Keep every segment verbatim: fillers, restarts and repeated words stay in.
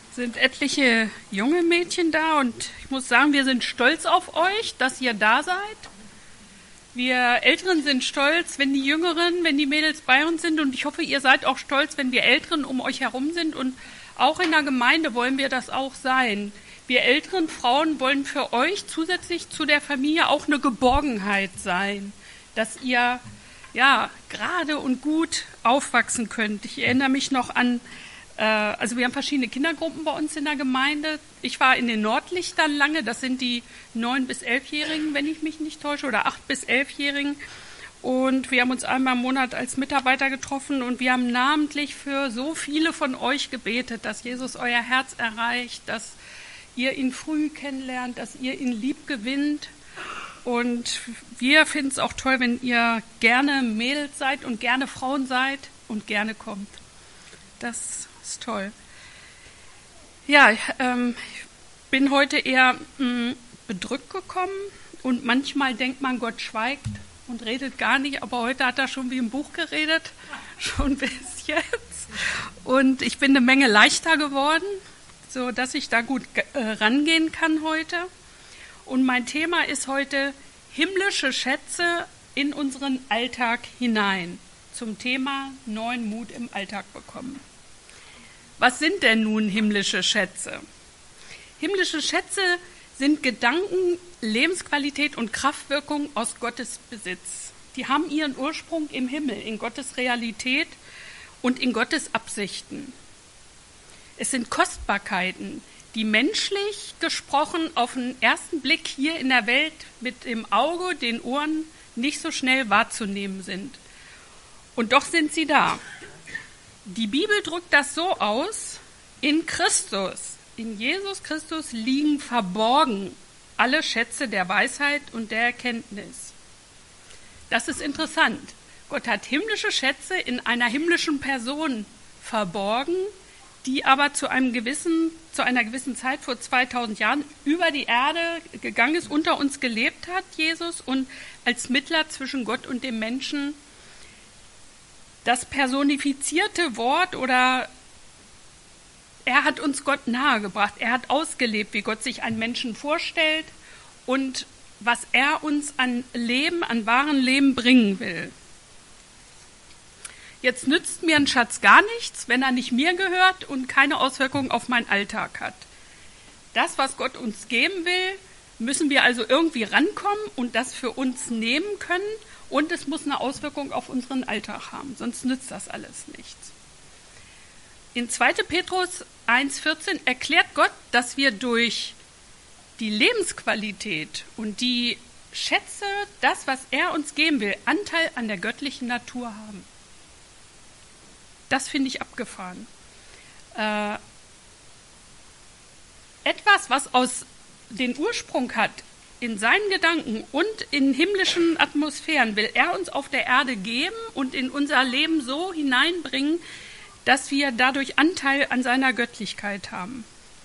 sind etliche junge Mädchen da und ich muss sagen, wir sind stolz auf euch, dass ihr da seid. Wir Älteren sind stolz, wenn die Jüngeren, wenn die Mädels bei uns sind und ich hoffe, ihr seid auch stolz, wenn wir Älteren um euch herum sind und auch in der Gemeinde wollen wir das auch sein. Wir älteren Frauen wollen für euch zusätzlich zu der Familie auch eine Geborgenheit sein, dass ihr ja gerade und gut aufwachsen könnt. Ich erinnere mich noch an Also wir haben verschiedene Kindergruppen bei uns in der Gemeinde. Ich war in den Nordlichtern lange, das sind die neun- bis elfjährigen, wenn ich mich nicht täusche, oder acht- bis elfjährigen. Und wir haben uns einmal im Monat als Mitarbeiter getroffen und wir haben namentlich für so viele von euch gebetet, dass Jesus euer Herz erreicht, dass ihr ihn früh kennenlernt, dass ihr ihn lieb gewinnt. Und wir finden es auch toll, wenn ihr gerne Mädels seid und gerne Frauen seid und gerne kommt. Das ist toll. Ja, ähm, ich bin heute eher mh, bedrückt gekommen und manchmal denkt man, Gott schweigt und redet gar nicht, aber heute hat er schon wie im Buch geredet, schon bis jetzt. Und ich bin eine Menge leichter geworden, so dass ich da gut äh, rangehen kann heute. Und mein Thema ist heute himmlische Schätze in unseren Alltag hinein, zum Thema neuen Mut im Alltag bekommen. Was sind denn nun himmlische Schätze? Himmlische Schätze sind Gedanken, Lebensqualität und Kraftwirkung aus Gottes Besitz. Die haben ihren Ursprung im Himmel, in Gottes Realität und in Gottes Absichten. Es sind Kostbarkeiten, die menschlich gesprochen auf den ersten Blick hier in der Welt mit dem Auge, den Ohren nicht so schnell wahrzunehmen sind. Und doch sind sie da. Die Bibel drückt das so aus, in Christus, in Jesus Christus liegen verborgen alle Schätze der Weisheit und der Erkenntnis. Das ist interessant. Gott hat himmlische Schätze in einer himmlischen Person verborgen, die aber zu einem gewissen, zu einer gewissen Zeit vor zweitausend Jahren über die Erde gegangen ist, unter uns gelebt hat, Jesus, und als Mittler zwischen Gott und dem Menschen das personifizierte Wort oder er hat uns Gott nahegebracht. Er hat ausgelebt, wie Gott sich einen Menschen vorstellt und was er uns an Leben, an wahren Leben bringen will. Jetzt nützt mir ein Schatz gar nichts, wenn er nicht mir gehört und keine Auswirkungen auf meinen Alltag hat. Das, was Gott uns geben will, müssen wir also irgendwie rankommen und das für uns nehmen können. Und es muss eine Auswirkung auf unseren Alltag haben, sonst nützt das alles nichts. In zweiter Petrus eins vierzehn erklärt Gott, dass wir durch die Lebensqualität und die Schätze, das, was er uns geben will, Anteil an der göttlichen Natur haben. Das finde ich abgefahren. Äh, etwas, was aus den Ursprung hat, in seinen Gedanken und in himmlischen Atmosphären will er uns auf der Erde geben und in unser Leben so hineinbringen, dass wir dadurch Anteil an seiner Göttlichkeit haben.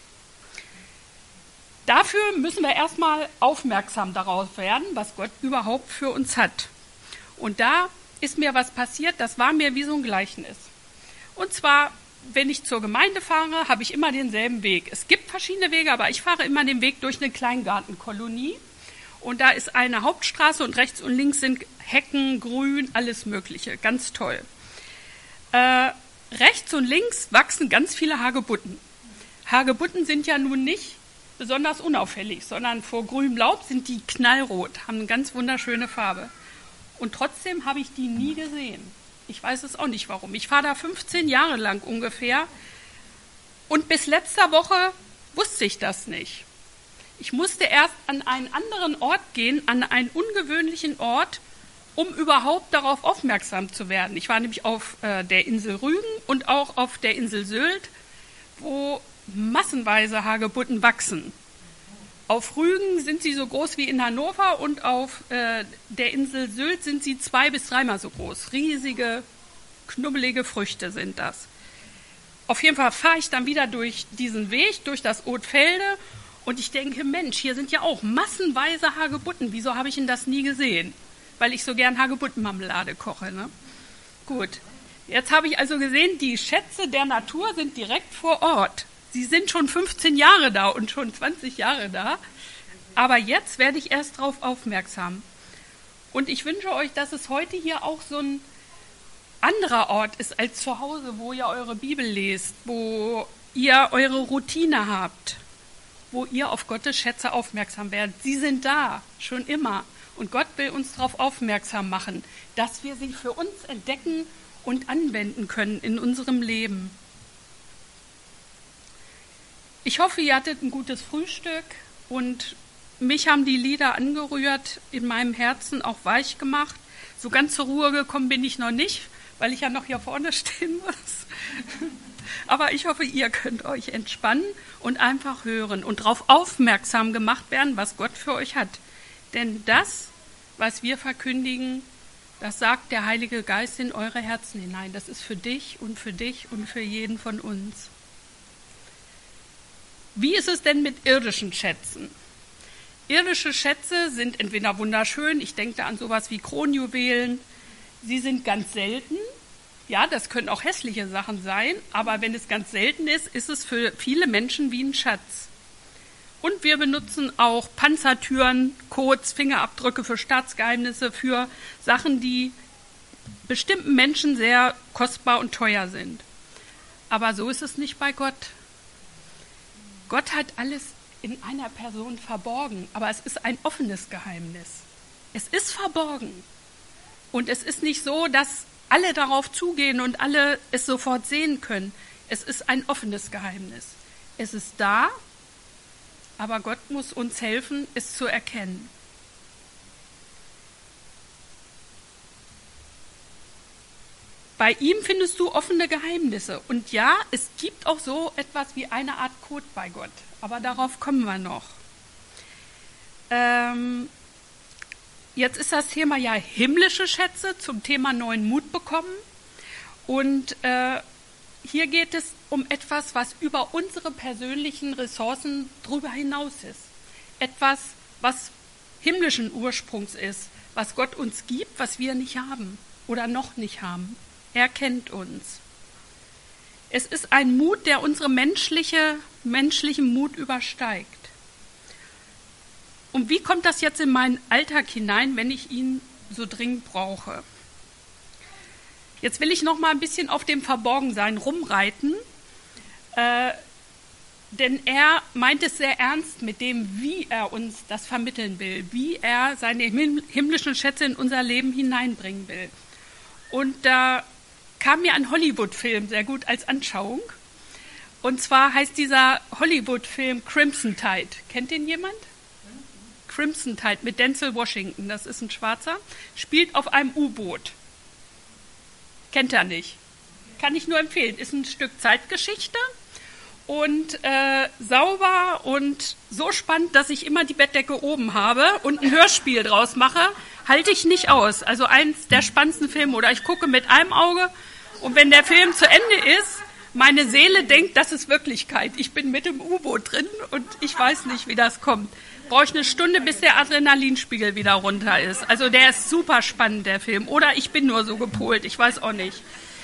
Dafür müssen wir erstmal aufmerksam darauf werden, was Gott überhaupt für uns hat. Und da ist mir was passiert, das war mir wie so ein Gleichnis. Und zwar, wenn ich zur Gemeinde fahre, habe ich immer denselben Weg. Es gibt verschiedene Wege, aber ich fahre immer den Weg durch eine Kleingartenkolonie. Und da ist eine Hauptstraße und rechts und links sind Hecken, Grün, alles Mögliche. Ganz toll. Äh, rechts und links wachsen ganz viele Hagebutten. Hagebutten sind ja nun nicht besonders unauffällig, sondern vor grünem Laub sind die knallrot, haben eine ganz wunderschöne Farbe. Und trotzdem habe ich die nie gesehen. Ich weiß es auch nicht warum. Ich fahre da fünfzehn Jahre lang ungefähr und bis letzter Woche wusste ich das nicht. Ich musste erst an einen anderen Ort gehen, an einen ungewöhnlichen Ort, um überhaupt darauf aufmerksam zu werden. Ich war nämlich auf äh, der Insel Rügen und auch auf der Insel Sylt, wo massenweise Hagebutten wachsen. Auf Rügen sind sie so groß wie in Hannover und auf äh, der Insel Sylt sind sie zwei- bis dreimal so groß. Riesige, knubbelige Früchte sind das. Auf jeden Fall fahre ich dann wieder durch diesen Weg, durch das Othfelde und ich denke, Mensch, hier sind ja auch massenweise Hagebutten. Wieso habe ich denn das nie gesehen? Weil ich so gern Hagebuttenmarmelade koche, ne? Gut, jetzt habe ich also gesehen, die Schätze der Natur sind direkt vor Ort. Sie sind schon fünfzehn Jahre da und schon zwanzig Jahre da. Aber jetzt werde ich erst darauf aufmerksam. Und ich wünsche euch, dass es heute hier auch so ein anderer Ort ist als zu Hause, wo ihr eure Bibel lest, wo ihr eure Routine habt, wo ihr auf Gottes Schätze aufmerksam werdet. Sie sind da, schon immer. Und Gott will uns darauf aufmerksam machen, dass wir sie für uns entdecken und anwenden können in unserem Leben. Ich hoffe, ihr hattet ein gutes Frühstück und mich haben die Lieder angerührt, in meinem Herzen auch weich gemacht. So ganz zur Ruhe gekommen bin ich noch nicht, weil ich ja noch hier vorne stehen muss. Aber ich hoffe, ihr könnt euch entspannen und einfach hören und darauf aufmerksam gemacht werden, was Gott für euch hat. Denn das, was wir verkündigen, das sagt der Heilige Geist in eure Herzen hinein. Das ist für dich und für dich und für jeden von uns. Wie ist es denn mit irdischen Schätzen? Irdische Schätze sind entweder wunderschön, ich denke da an sowas wie Kronjuwelen, sie sind ganz selten. Ja, das können auch hässliche Sachen sein, aber wenn es ganz selten ist, ist es für viele Menschen wie ein Schatz. Und wir benutzen auch Panzertüren, Codes, Fingerabdrücke für Staatsgeheimnisse, für Sachen, die bestimmten Menschen sehr kostbar und teuer sind. Aber so ist es nicht bei Gott. Gott hat alles in einer Person verborgen, aber es ist ein offenes Geheimnis. Es ist verborgen. Und es ist nicht so, dass alle darauf zugehen und alle es sofort sehen können. Es ist ein offenes Geheimnis. Es ist da, aber Gott muss uns helfen, es zu erkennen. Bei ihm findest du offene Geheimnisse. Und ja, es gibt auch so etwas wie eine Art Code bei Gott. Aber darauf kommen wir noch. Ähm, jetzt ist das Thema ja himmlische Schätze, zum Thema neuen Mut bekommen. Und äh, hier geht es um etwas, was über unsere persönlichen Ressourcen drüber hinaus ist. Etwas, was himmlischen Ursprungs ist, was Gott uns gibt, was wir nicht haben oder noch nicht haben. Er kennt uns. Es ist ein Mut, der unsere menschliche, menschlichen Mut übersteigt. Und wie kommt das jetzt in meinen Alltag hinein, wenn ich ihn so dringend brauche? Jetzt will ich noch mal ein bisschen auf dem Verborgensein rumreiten, äh, denn er meint es sehr ernst mit dem, wie er uns das vermitteln will, wie er seine himmlischen Schätze in unser Leben hineinbringen will. Und da kam mir ein Hollywood-Film sehr gut als Anschauung. Und zwar heißt dieser Hollywood-Film Crimson Tide. Kennt den jemand? Crimson Tide mit Denzel Washington, das ist ein Schwarzer, spielt auf einem U-Boot. Kennt er nicht. Kann ich nur empfehlen. Ist ein Stück Zeitgeschichte und äh, sauber und so spannend, dass ich immer die Bettdecke oben habe und ein Hörspiel draus mache, halte ich nicht aus. Also eins der spannendsten Filme. Oder ich gucke mit einem Auge und wenn der Film zu Ende ist, meine Seele denkt, das ist Wirklichkeit. Ich bin mit im U-Boot drin und ich weiß nicht, wie das kommt. Brauche ich eine Stunde, bis der Adrenalinspiegel wieder runter ist. Also der ist super spannend, der Film. Oder ich bin nur so gepolt, ich weiß auch nicht.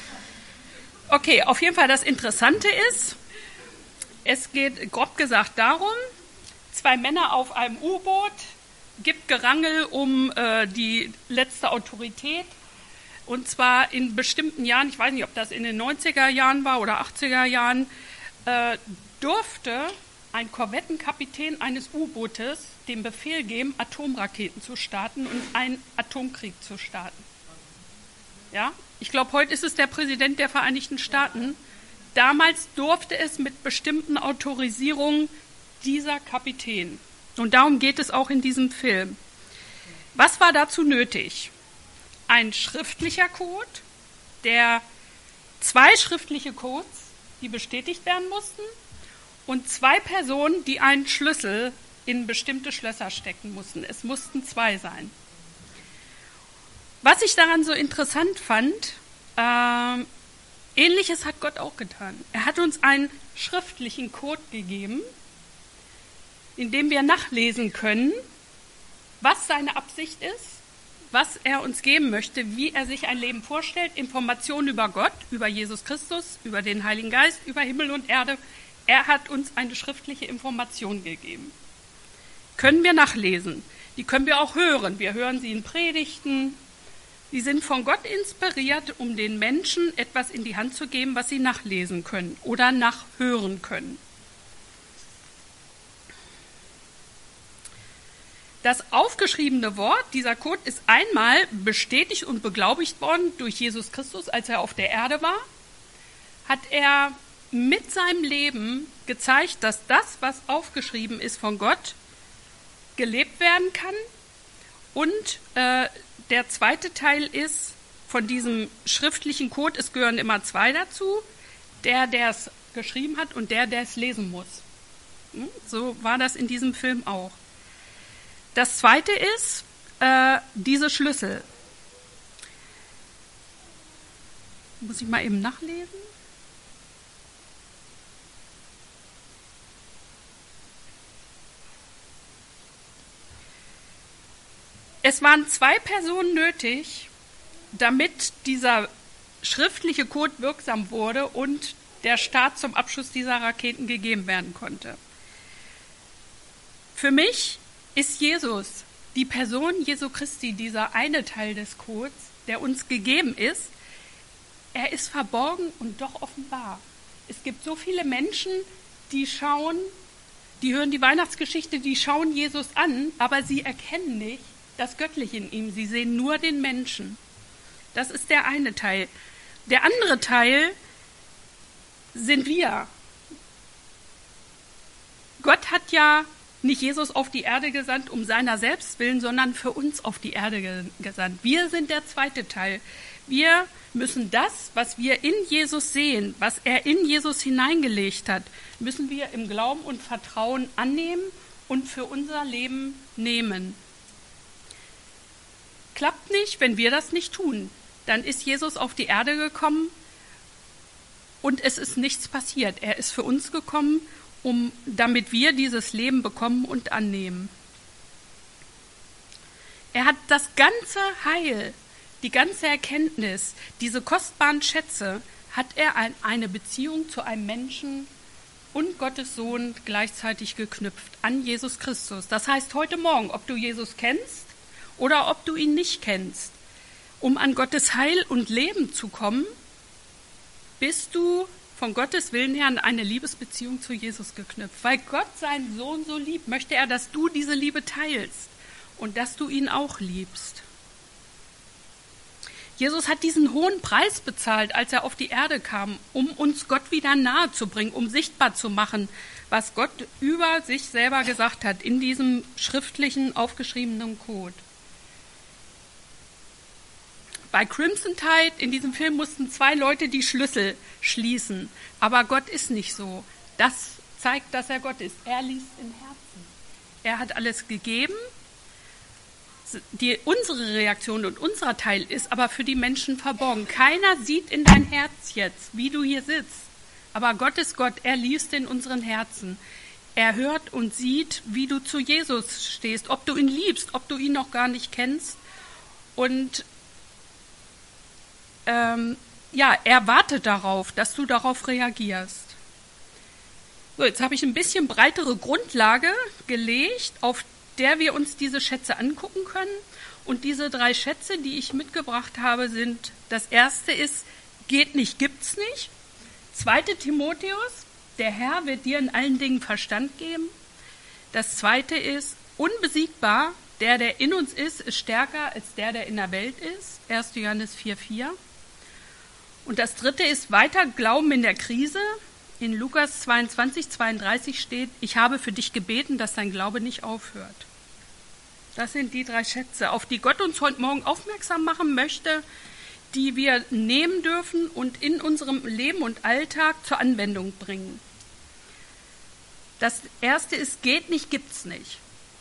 Okay, auf jeden Fall das Interessante ist, es geht grob gesagt darum, zwei Männer auf einem U-Boot, gibt Gerangel um äh, die letzte Autorität. Und zwar in bestimmten Jahren, ich weiß nicht, ob das in den neunziger Jahren war oder achtziger Jahren, äh, durfte ein Korvettenkapitän eines U-Bootes den Befehl geben, Atomraketen zu starten und einen Atomkrieg zu starten. Ja, ich glaube, heute ist es der Präsident der Vereinigten Staaten. Damals durfte es mit bestimmten Autorisierungen dieser Kapitän. Und darum geht es auch in diesem Film. Was war dazu nötig? Ein schriftlicher Code, der zwei schriftliche Codes, die bestätigt werden mussten, und zwei Personen, die einen Schlüssel in bestimmte Schlösser stecken mussten. Es mussten zwei sein. Was ich daran so interessant fand, äh, Ähnliches hat Gott auch getan. Er hat uns einen schriftlichen Code gegeben, in dem wir nachlesen können, was seine Absicht ist, was er uns geben möchte, wie er sich ein Leben vorstellt, Informationen über Gott, über Jesus Christus, über den Heiligen Geist, über Himmel und Erde. Er hat uns eine schriftliche Information gegeben. Können wir nachlesen. Die können wir auch hören. Wir hören sie in Predigten. Die sind von Gott inspiriert, um den Menschen etwas in die Hand zu geben, was sie nachlesen können oder nachhören können. Das aufgeschriebene Wort, dieser Code, ist einmal bestätigt und beglaubigt worden durch Jesus Christus, als er auf der Erde war. Hat er mit seinem Leben gezeigt, dass das, was aufgeschrieben ist von Gott, gelebt werden kann. Und äh, der zweite Teil ist von diesem schriftlichen Code, es gehören immer zwei dazu, der, der es geschrieben hat und der, der es lesen muss. Hm? So war das in diesem Film auch. Das zweite ist äh, diese Schlüssel. Muss ich mal eben nachlesen? Es waren zwei Personen nötig, damit dieser schriftliche Code wirksam wurde und der Start zum Abschuss dieser Raketen gegeben werden konnte. Für mich ist Jesus, die Person Jesu Christi, dieser eine Teil des Codes, der uns gegeben ist. Er ist verborgen und doch offenbar. Es gibt so viele Menschen, die schauen, die hören die Weihnachtsgeschichte, die schauen Jesus an, aber sie erkennen nicht das Göttliche in ihm. Sie sehen nur den Menschen. Das ist der eine Teil. Der andere Teil sind wir. Gott hat ja nicht Jesus auf die Erde gesandt, um seiner selbst willen, sondern für uns auf die Erde gesandt. Wir sind der zweite Teil. Wir müssen das, was wir in Jesus sehen, was er in Jesus hineingelegt hat, müssen wir im Glauben und Vertrauen annehmen und für unser Leben nehmen. Klappt nicht, wenn wir das nicht tun. Dann ist Jesus auf die Erde gekommen und es ist nichts passiert. Er ist für uns gekommen, um, damit wir dieses Leben bekommen und annehmen. Er hat das ganze Heil, die ganze Erkenntnis, diese kostbaren Schätze, hat er an eine Beziehung zu einem Menschen und Gottes Sohn gleichzeitig geknüpft, an Jesus Christus. Das heißt, heute Morgen, ob du Jesus kennst oder ob du ihn nicht kennst, um an Gottes Heil und Leben zu kommen, bist du von Gottes Willen her an eine Liebesbeziehung zu Jesus geknüpft. Weil Gott seinen Sohn so liebt, möchte er, dass du diese Liebe teilst und dass du ihn auch liebst. Jesus hat diesen hohen Preis bezahlt, als er auf die Erde kam, um uns Gott wieder nahe zu bringen, um sichtbar zu machen, was Gott über sich selber gesagt hat, in diesem schriftlichen, aufgeschriebenen Code. Bei Crimson Tide, in diesem Film, mussten zwei Leute die Schlüssel schließen. Aber Gott ist nicht so. Das zeigt, dass er Gott ist. Er liest im Herzen. Er hat alles gegeben. Die, unsere Reaktion und unser Teil ist aber für die Menschen verborgen. Keiner sieht in dein Herz jetzt, wie du hier sitzt. Aber Gott ist Gott. Er liest in unseren Herzen. Er hört und sieht, wie du zu Jesus stehst, ob du ihn liebst, ob du ihn noch gar nicht kennst. Und Ähm, ja, er wartet darauf, dass du darauf reagierst. So, jetzt habe ich ein bisschen breitere Grundlage gelegt, auf der wir uns diese Schätze angucken können. Und diese drei Schätze, die ich mitgebracht habe, sind: Das erste ist, geht nicht, gibt's nicht. Zweite Timotheus, der Herr wird dir in allen Dingen Verstand geben. Das zweite ist, unbesiegbar, der, der in uns ist, ist stärker als der, der in der Welt ist. erster Johannes vier vier. Und das dritte ist, weiter Glauben in der Krise. In Lukas zweiundzwanzig zweiunddreißig steht, ich habe für dich gebeten, dass dein Glaube nicht aufhört. Das sind die drei Schätze, auf die Gott uns heute Morgen aufmerksam machen möchte, die wir nehmen dürfen und in unserem Leben und Alltag zur Anwendung bringen. Das erste ist, geht nicht, gibt's nicht.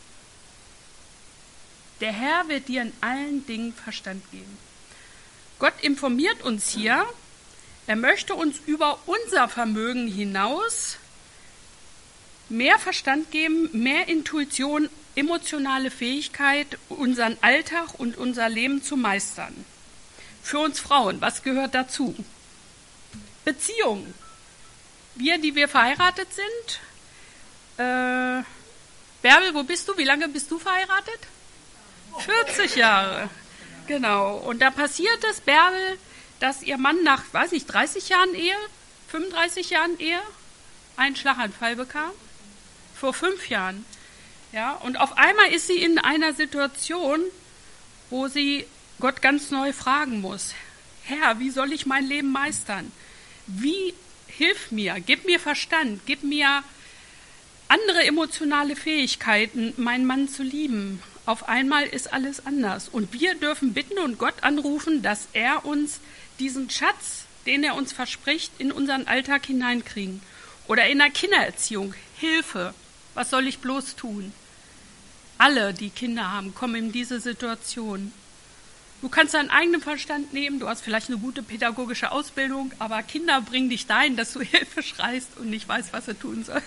Der Herr wird dir in allen Dingen Verstand geben. Gott informiert uns hier, er möchte uns über unser Vermögen hinaus mehr Verstand geben, mehr Intuition, emotionale Fähigkeit, unseren Alltag und unser Leben zu meistern. Für uns Frauen, was gehört dazu? Beziehungen. wir, die wir verheiratet sind, äh, Bärbel, wo bist du? Wie lange bist du verheiratet? vierzig Jahre. Genau. Und da passiert es, Bärbel, dass ihr Mann nach, weiß ich, dreißig Jahren Ehe, fünfunddreißig Jahren Ehe, einen Schlaganfall bekam. Vor fünf Jahren. Ja, und auf einmal ist sie in einer Situation, wo sie Gott ganz neu fragen muss. Herr, wie soll ich mein Leben meistern? Wie, hilf mir, gib mir Verstand, gib mir andere emotionale Fähigkeiten, meinen Mann zu lieben. Auf einmal ist alles anders. Und wir dürfen bitten und Gott anrufen, dass er uns diesen Schatz, den er uns verspricht, in unseren Alltag hineinkriegen. Oder in der Kindererziehung. Hilfe. Was soll ich bloß tun? Alle, die Kinder haben, kommen in diese Situation. Du kannst deinen eigenen Verstand nehmen, du hast vielleicht eine gute pädagogische Ausbildung, aber Kinder bringen dich dahin, dass du Hilfe schreist und nicht weißt, was du tun sollst.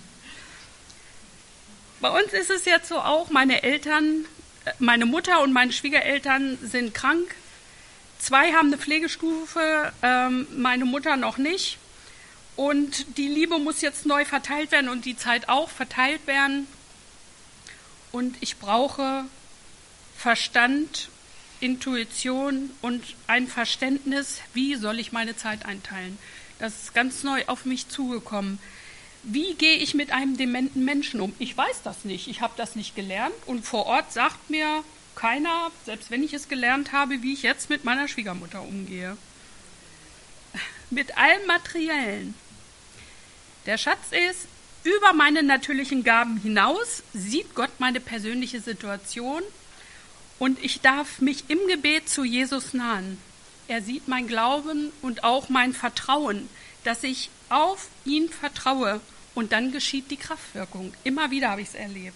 Bei uns ist es jetzt so auch, meine Eltern, meine Mutter und meine Schwiegereltern sind krank. Zwei haben eine Pflegestufe, ähm, meine Mutter noch nicht. Und die Liebe muss jetzt neu verteilt werden und die Zeit auch verteilt werden. Und ich brauche Verstand, Intuition und ein Verständnis, wie soll ich meine Zeit einteilen. Das ist ganz neu auf mich zugekommen. Wie gehe ich mit einem dementen Menschen um? Ich weiß das nicht, ich habe das nicht gelernt und vor Ort sagt mir keiner, selbst wenn ich es gelernt habe, wie ich jetzt mit meiner Schwiegermutter umgehe. Mit allem Materiellen. Der Schatz ist, über meine natürlichen Gaben hinaus sieht Gott meine persönliche Situation und ich darf mich im Gebet zu Jesus nahen. Er sieht mein Glauben und auch mein Vertrauen, dass ich auf ihn vertraue und dann geschieht die Kraftwirkung. Immer wieder habe ich es erlebt.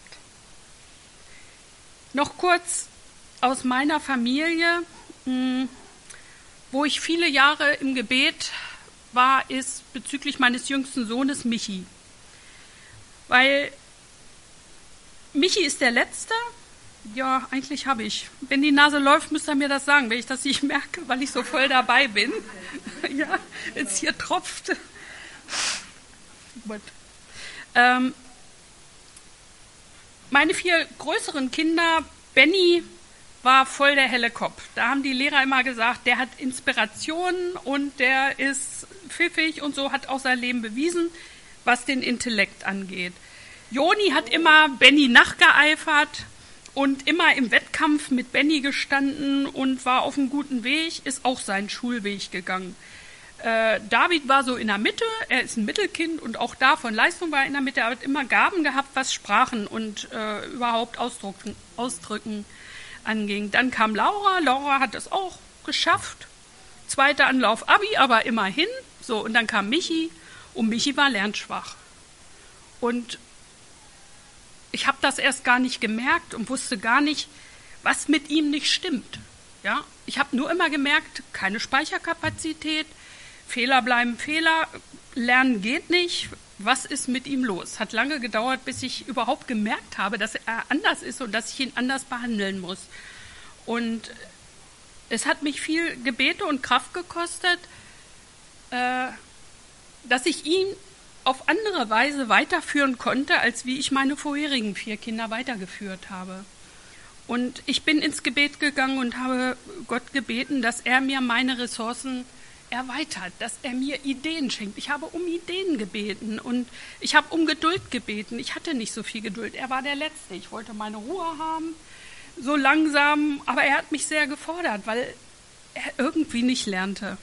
Noch kurz aus meiner Familie, wo ich viele Jahre im Gebet war, ist bezüglich meines jüngsten Sohnes Michi. Weil Michi ist der Letzte. Ja, eigentlich habe ich. Wenn die Nase läuft, müsst ihr mir das sagen, wenn ich das nicht merke, weil ich so voll dabei bin. Ja, wenn es hier tropft. Gut. Ähm, meine vier größeren Kinder, Benny war voll der helle Kopf. Da haben die Lehrer immer gesagt, der hat Inspirationen und der ist pfiffig und so, hat auch sein Leben bewiesen, was den Intellekt angeht. Joni hat immer Benny nachgeeifert und immer im Wettkampf mit Benny gestanden und war auf einem guten Weg, ist auch seinen Schulweg gegangen. Äh, David war so in der Mitte, er ist ein Mittelkind und auch da von Leistung war er in der Mitte, er hat immer Gaben gehabt, was Sprachen und äh, überhaupt Ausdrücken, Ausdrücken anging. Dann kam Laura, Laura hat es auch geschafft, zweiter Anlauf Abi, aber immerhin, so, und dann kam Michi und Michi war lernschwach. Und ich habe das erst gar nicht gemerkt und wusste gar nicht, was mit ihm nicht stimmt. Ja? Ich habe nur immer gemerkt, keine Speicherkapazität, Fehler bleiben Fehler, Lernen geht nicht. Was ist mit ihm los? Hat lange gedauert, bis ich überhaupt gemerkt habe, dass er anders ist und dass ich ihn anders behandeln muss. Und es hat mich viel Gebete und Kraft gekostet, äh, dass ich ihn auf andere Weise weiterführen konnte, als wie ich meine vorherigen vier Kinder weitergeführt habe. Und ich bin ins Gebet gegangen und habe Gott gebeten, dass er mir meine Ressourcen erweitert, dass er mir Ideen schenkt. Ich habe um Ideen gebeten und ich habe um Geduld gebeten. Ich hatte nicht so viel Geduld. Er war der Letzte. Ich wollte meine Ruhe haben, so langsam, aber er hat mich sehr gefordert, weil er irgendwie nicht lernte.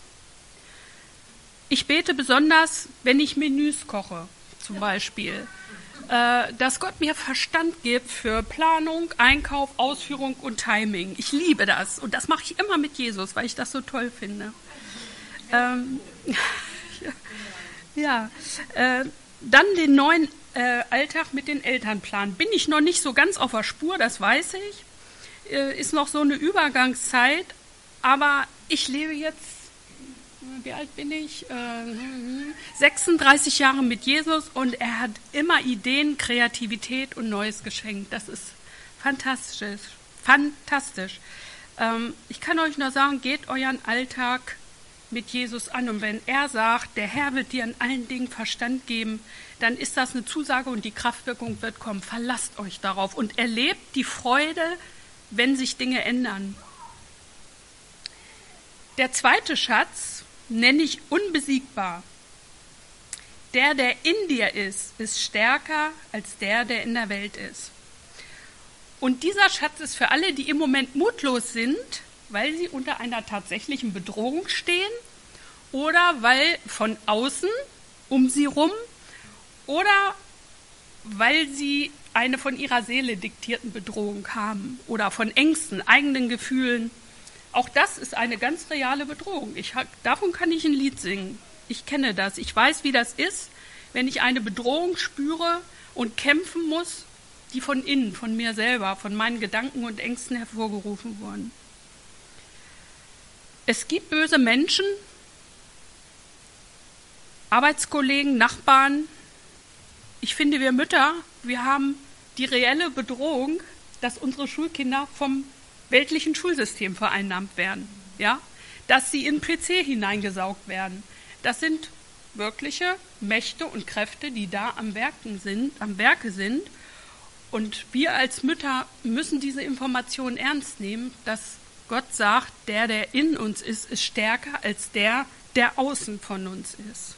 Ich bete besonders, wenn ich Menüs koche, zum Beispiel, äh, dass Gott mir Verstand gibt für Planung, Einkauf, Ausführung und Timing. Ich liebe das und das mache ich immer mit Jesus, weil ich das so toll finde. Ähm, ja, äh, dann den neuen äh, Alltag mit den Eltern planen. Bin ich noch nicht so ganz auf der Spur, das weiß ich. Äh, ist noch so eine Übergangszeit, aber ich lebe jetzt, wie alt bin ich? Äh, sechsunddreißig Jahre mit Jesus und er hat immer Ideen, Kreativität und Neues geschenkt. Das ist fantastisch. Fantastisch. Ähm, ich kann euch nur sagen, geht euren Alltag mit Jesus an. Und wenn er sagt, der Herr wird dir in allen Dingen Verstand geben, dann ist das eine Zusage und die Kraftwirkung wird kommen. Verlasst euch darauf und erlebt die Freude, wenn sich Dinge ändern. Der zweite Schatz nenne ich unbesiegbar. Der, der in dir ist, ist stärker als der, der in der Welt ist. Und dieser Schatz ist für alle, die im Moment mutlos sind, weil sie unter einer tatsächlichen Bedrohung stehen oder weil von außen um sie rum oder weil sie eine von ihrer Seele diktierten Bedrohung haben oder von Ängsten, eigenen Gefühlen. Auch das ist eine ganz reale Bedrohung. Ich, davon kann ich ein Lied singen. Ich kenne das. Ich weiß, wie das ist, wenn ich eine Bedrohung spüre und kämpfen muss, die von innen, von mir selber, von meinen Gedanken und Ängsten hervorgerufen wurden. Es gibt böse Menschen, Arbeitskollegen, Nachbarn. Ich finde, wir Mütter, wir haben die reelle Bedrohung, dass unsere Schulkinder vom weltlichen Schulsystem vereinnahmt werden, ja? Dass sie in P C hineingesaugt werden. Das sind wirkliche Mächte und Kräfte, die da am Werken sind, am Werke sind. Und wir als Mütter müssen diese Information ernst nehmen, dass Gott sagt, der, der in uns ist, ist stärker als der, der außen von uns ist.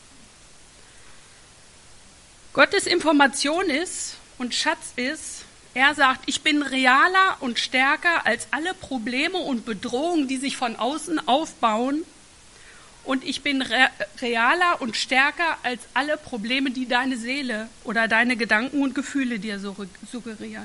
Gottes Information ist und Schatz ist, er sagt, ich bin realer und stärker als alle Probleme und Bedrohungen, die sich von außen aufbauen. Und ich bin re- realer und stärker als alle Probleme, die deine Seele oder deine Gedanken und Gefühle dir suggeriert.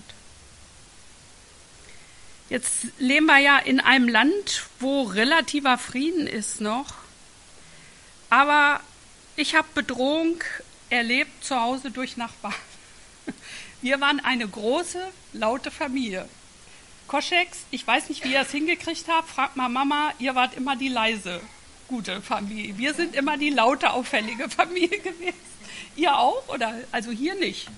Jetzt leben wir ja in einem Land, wo relativer Frieden ist noch. Aber ich habe Bedrohung erlebt zu Hause durch Nachbarn. Wir waren eine große, laute Familie. Koscheks, ich weiß nicht, wie ihr es hingekriegt habt, fragt mal Mama, ihr wart immer die leise, gute Familie. Wir sind immer die laute, auffällige Familie gewesen. Ihr auch? Oder? Also hier nicht.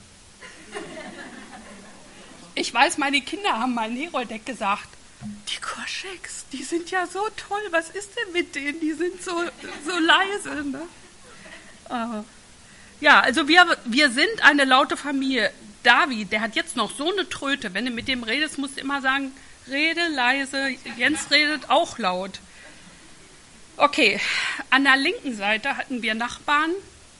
Ich weiß, meine Kinder haben mal in Heroldeck gesagt, die Koscheks, die sind ja so toll, was ist denn mit denen? Die sind so, so leise. Ne? Uh, ja, also wir, wir sind eine laute Familie. David, der hat jetzt noch so eine Tröte. Wenn du mit dem redest, musst du immer sagen, rede leise. Jens redet auch laut. Okay, an der linken Seite hatten wir Nachbarn.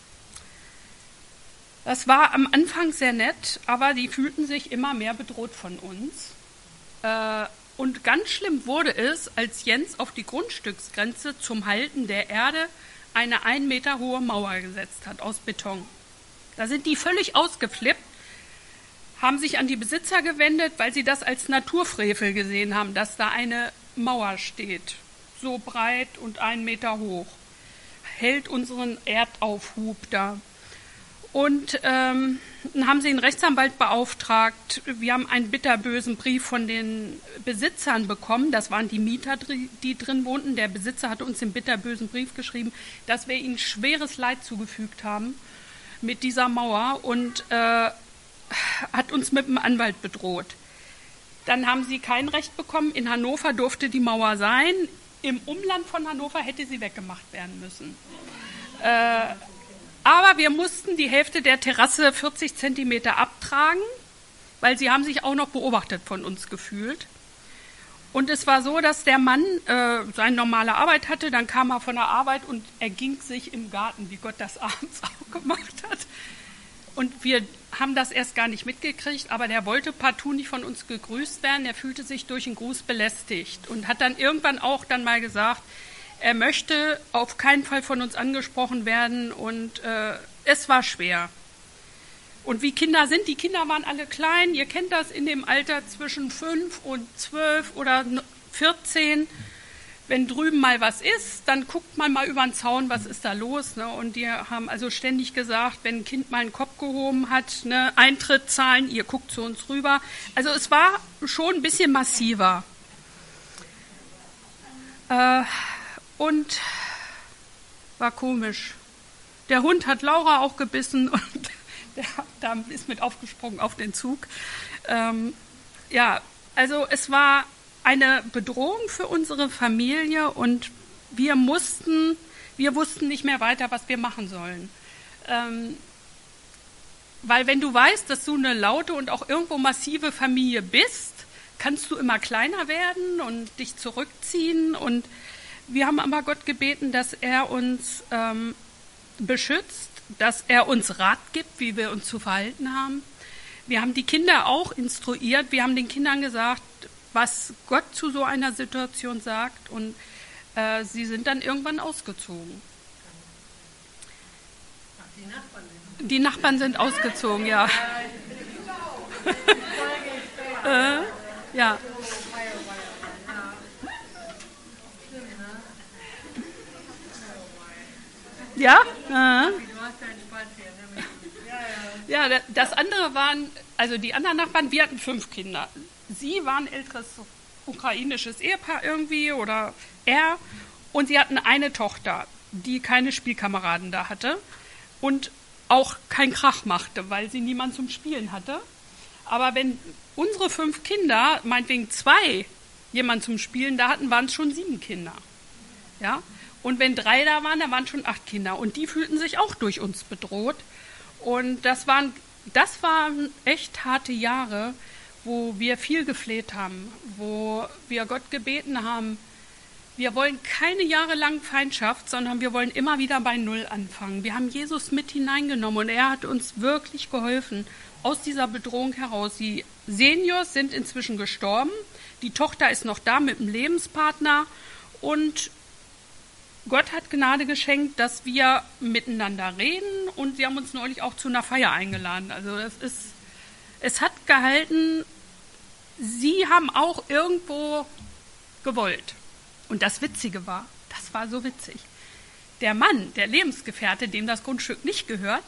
Das war am Anfang sehr nett, aber die fühlten sich immer mehr bedroht von uns. Äh, und ganz schlimm wurde es, als Jens auf die Grundstücksgrenze zum Halten der Erde eine ein Meter hohe Mauer gesetzt hat aus Beton. Da sind die völlig ausgeflippt, haben sich an die Besitzer gewendet, weil sie das als Naturfrevel gesehen haben, dass da eine Mauer steht, so breit und einen Meter hoch, hält unseren Erdaufhub da. Und ähm, dann haben sie einen Rechtsanwalt beauftragt. Wir haben einen bitterbösen Brief von den Besitzern bekommen. Das waren die Mieter, die drin wohnten. Der Besitzer hatte uns den bitterbösen Brief geschrieben, dass wir ihnen schweres Leid zugefügt haben mit dieser Mauer und äh, hat uns mit einem Anwalt bedroht. Dann haben sie kein Recht bekommen. In Hannover durfte die Mauer sein. Im Umland von Hannover hätte sie weggemacht werden müssen. Äh, Aber wir mussten die Hälfte der Terrasse vierzig Zentimeter abtragen, weil sie haben sich auch noch beobachtet von uns gefühlt. Und es war so, dass der Mann äh, seine normale Arbeit hatte, dann kam er von der Arbeit und erging sich im Garten, wie Gott das abends auch gemacht hat. Und wir haben das erst gar nicht mitgekriegt, aber der wollte partout nicht von uns gegrüßt werden, er fühlte sich durch einen Gruß belästigt und hat dann irgendwann auch dann mal gesagt, er möchte auf keinen Fall von uns angesprochen werden und äh, es war schwer. Und wie Kinder sind, die Kinder waren alle klein, ihr kennt das in dem Alter zwischen fünf und zwölf oder vierzehn. Wenn drüben mal was ist, dann guckt man mal über den Zaun, was ist da los. Ne? Und die haben also ständig gesagt, wenn ein Kind mal einen Kopf gehoben hat, ne, Eintritt zahlen, ihr guckt zu uns rüber. Also es war schon ein bisschen massiver. Äh, Und war komisch. Der Hund hat Laura auch gebissen und der, der ist mit aufgesprungen auf den Zug. Ähm, ja, also es war eine Bedrohung für unsere Familie und wir mussten, wir wussten nicht mehr weiter, was wir machen sollen. Ähm, weil wenn du weißt, dass du eine laute und auch irgendwo massive Familie bist, kannst du immer kleiner werden und dich zurückziehen. Und wir haben aber Gott gebeten, dass er uns ähm, beschützt, dass er uns Rat gibt, wie wir uns zu verhalten haben. Wir haben die Kinder auch instruiert. Wir haben den Kindern gesagt, was Gott zu so einer Situation sagt. Und äh, sie sind dann irgendwann ausgezogen. Die Nachbarn sind, die Nachbarn sind ausgezogen, ja. äh, ja. Ja? Äh. Ja, das andere waren, also die anderen Nachbarn, wir hatten fünf Kinder. Sie waren älteres ukrainisches Ehepaar irgendwie oder er und sie hatten eine Tochter, die keine Spielkameraden da hatte und auch keinen Krach machte, weil sie niemand zum Spielen hatte. Aber wenn unsere fünf Kinder, meinetwegen zwei, jemand zum Spielen da hatten, waren es schon sieben Kinder. Ja? Und wenn drei da waren, dann waren schon acht Kinder. Und die fühlten sich auch durch uns bedroht. Und das waren, das waren echt harte Jahre, wo wir viel gefleht haben, wo wir Gott gebeten haben, wir wollen keine jahrelange Feindschaft, sondern wir wollen immer wieder bei Null anfangen. Wir haben Jesus mit hineingenommen und er hat uns wirklich geholfen aus dieser Bedrohung heraus. Die Seniors sind inzwischen gestorben, die Tochter ist noch da mit dem Lebenspartner und Gott hat Gnade geschenkt, dass wir miteinander reden und sie haben uns neulich auch zu einer Feier eingeladen. Also das ist, es hat gehalten, sie haben auch irgendwo gewollt. Und das Witzige war, das war so witzig, der Mann, der Lebensgefährte, dem das Grundstück nicht gehört,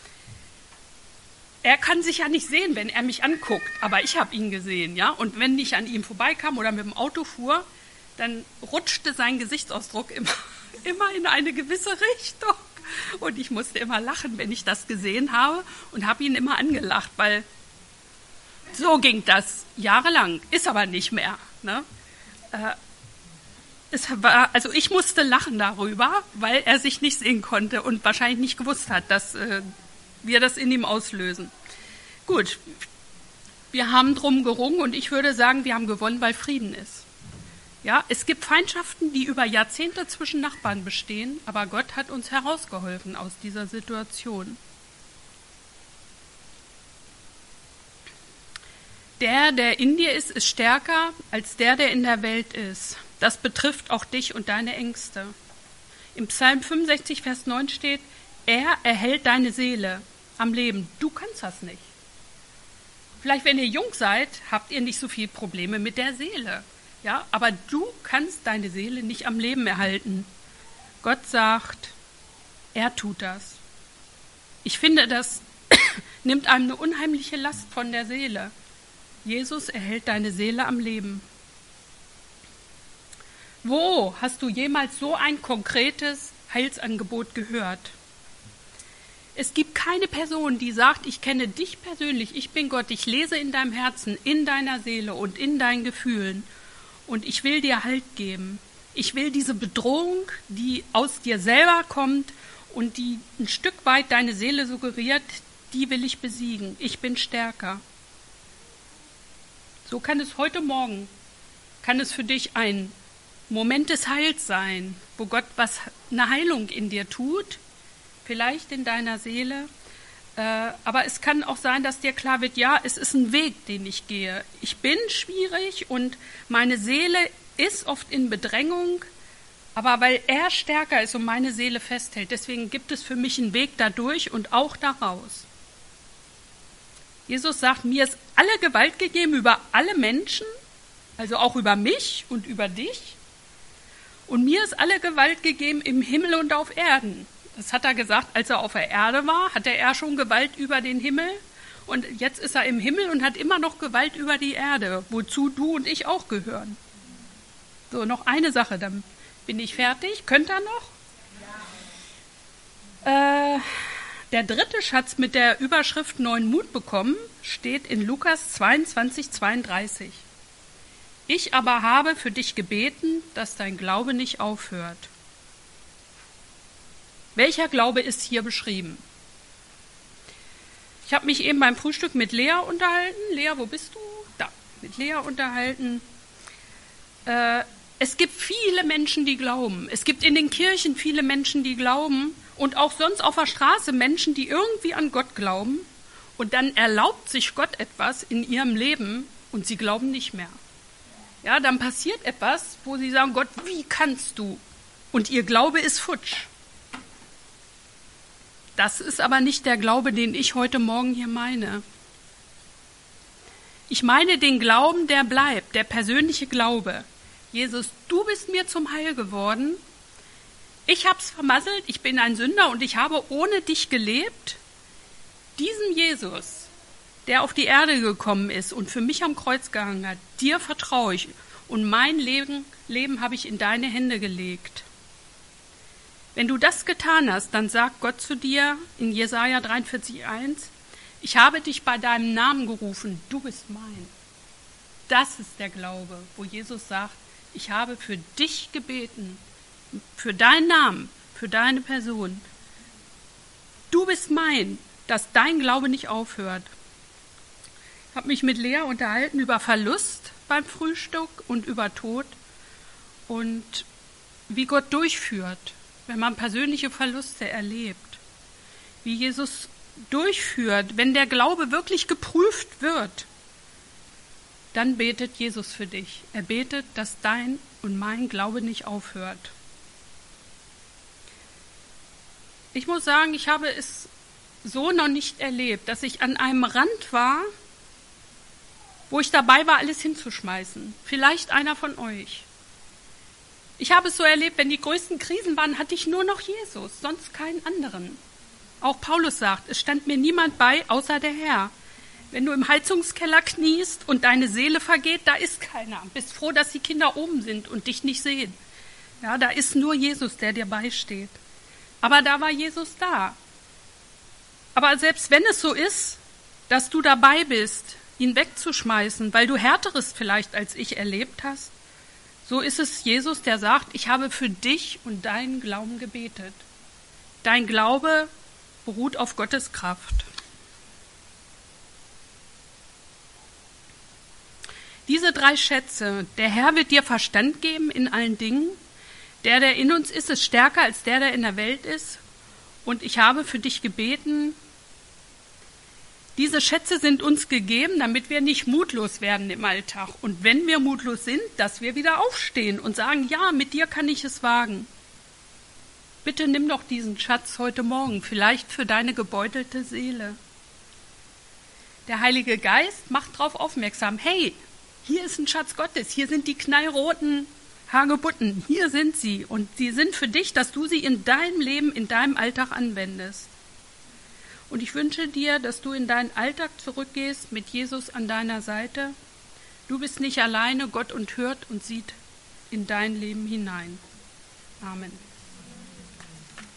er kann sich ja nicht sehen, wenn er mich anguckt, aber ich habe ihn gesehen, ja. Und wenn ich an ihm vorbeikam oder mit dem Auto fuhr, dann rutschte sein Gesichtsausdruck immer, immer in eine gewisse Richtung. Und ich musste immer lachen, wenn ich das gesehen habe und habe ihn immer angelacht, weil so ging das jahrelang, ist aber nicht mehr. Ne? Äh, es war, also ich musste lachen darüber, weil er sich nicht sehen konnte und wahrscheinlich nicht gewusst hat, dass äh, wir das in ihm auslösen. Gut, wir haben drum gerungen und ich würde sagen, wir haben gewonnen, weil Frieden ist. Ja, es gibt Feindschaften, die über Jahrzehnte zwischen Nachbarn bestehen, aber Gott hat uns herausgeholfen aus dieser Situation. Der, der in dir ist, ist stärker als der, der in der Welt ist. Das betrifft auch dich und deine Ängste. Im Psalm fünfundsechzig, Vers neun steht, er erhält deine Seele am Leben. Du kannst das nicht. Vielleicht, wenn ihr jung seid, habt ihr nicht so viele Probleme mit der Seele. Ja, aber du kannst deine Seele nicht am Leben erhalten. Gott sagt, er tut das. Ich finde, das nimmt einem eine unheimliche Last von der Seele. Jesus erhält deine Seele am Leben. Wo hast du jemals so ein konkretes Heilsangebot gehört? Es gibt keine Person, die sagt, ich kenne dich persönlich, ich bin Gott, ich lese in deinem Herzen, in deiner Seele und in deinen Gefühlen und ich will dir Halt geben. Ich will diese Bedrohung, die aus dir selber kommt und die ein Stück weit deine Seele suggeriert, die will ich besiegen. Ich bin stärker. So kann es heute Morgen, kann es für dich ein Moment des Heils sein, wo Gott was, eine Heilung in dir tut, vielleicht in deiner Seele, äh, aber es kann auch sein, dass dir klar wird, ja, es ist ein Weg, den ich gehe. Ich bin schwierig und meine Seele ist oft in Bedrängung, aber weil er stärker ist und meine Seele festhält, deswegen gibt es für mich einen Weg dadurch und auch daraus. Jesus sagt, mir ist alle Gewalt gegeben über alle Menschen, also auch über mich und über dich. Und mir ist alle Gewalt gegeben im Himmel und auf Erden. Das hat er gesagt, als er auf der Erde war, hatte er schon Gewalt über den Himmel. Und jetzt ist er im Himmel und hat immer noch Gewalt über die Erde, wozu du und ich auch gehören. So, noch eine Sache, dann bin ich fertig. Könnt ihr noch? Ja. Äh, der dritte Schatz mit der Überschrift Neuen Mut bekommen steht in Lukas zweiundzwanzig, zweiunddreißig. Ich aber habe für dich gebeten, dass dein Glaube nicht aufhört. Welcher Glaube ist hier beschrieben? Ich habe mich eben beim Frühstück mit Lea unterhalten. Lea, wo bist du? Da, mit Lea unterhalten. Äh, es gibt viele Menschen, die glauben. Es gibt in den Kirchen viele Menschen, die glauben. Und auch sonst auf der Straße Menschen, die irgendwie an Gott glauben. Und dann erlaubt sich Gott etwas in ihrem Leben und sie glauben nicht mehr. Ja, dann passiert etwas, wo sie sagen, Gott, wie kannst du? Und ihr Glaube ist futsch. Das ist aber nicht der Glaube, den ich heute Morgen hier meine. Ich meine den Glauben, der bleibt, der persönliche Glaube. Jesus, du bist mir zum Heil geworden. Ich hab's vermasselt, ich bin ein Sünder und ich habe ohne dich gelebt. Diesem Jesus, der auf die Erde gekommen ist und für mich am Kreuz gehangen hat, dir vertraue ich und mein Leben, Leben habe ich in deine Hände gelegt. Wenn du das getan hast, dann sagt Gott zu dir in Jesaja dreiundvierzig eins, ich habe dich bei deinem Namen gerufen, du bist mein. Das ist der Glaube, wo Jesus sagt, ich habe für dich gebeten, für deinen Namen, für deine Person. Du bist mein, dass dein Glaube nicht aufhört. Ich habe mich mit Lea unterhalten über Verlust beim Frühstück und über Tod und wie Gott durchführt, wenn man persönliche Verluste erlebt. Wie Jesus durchführt, wenn der Glaube wirklich geprüft wird. Dann betet Jesus für dich. Er betet, dass dein und mein Glaube nicht aufhört. Ich muss sagen, ich habe es so noch nicht erlebt, dass ich an einem Rand war, wo ich dabei war, alles hinzuschmeißen. Vielleicht einer von euch. Ich habe es so erlebt, wenn die größten Krisen waren, hatte ich nur noch Jesus, sonst keinen anderen. Auch Paulus sagt, es stand mir niemand bei, außer der Herr. Wenn du im Heizungskeller kniest und deine Seele vergeht, da ist keiner. Bist froh, dass die Kinder oben sind und dich nicht sehen. Ja, da ist nur Jesus, der dir beisteht. Aber da war Jesus da. Aber selbst wenn es so ist, dass du dabei bist, ihn wegzuschmeißen, weil du Härteres vielleicht als ich erlebt hast, so ist es Jesus, der sagt, ich habe für dich und deinen Glauben gebetet. Dein Glaube beruht auf Gottes Kraft. Diese drei Schätze, der Herr wird dir Verstand geben in allen Dingen, der, der in uns ist, ist stärker als der, der in der Welt ist, und ich habe für dich gebeten. Diese Schätze sind uns gegeben, damit wir nicht mutlos werden im Alltag. Und wenn wir mutlos sind, dass wir wieder aufstehen und sagen, ja, mit dir kann ich es wagen. Bitte nimm doch diesen Schatz heute Morgen, vielleicht für deine gebeutelte Seele. Der Heilige Geist macht darauf aufmerksam, hey, hier ist ein Schatz Gottes, hier sind die knallroten Hagebutten, hier sind sie. Und sie sind für dich, dass du sie in deinem Leben, in deinem Alltag anwendest. Und ich wünsche dir, dass du in deinen Alltag zurückgehst mit Jesus an deiner Seite. Du bist nicht alleine, Gott und hört und sieht in dein Leben hinein. Amen.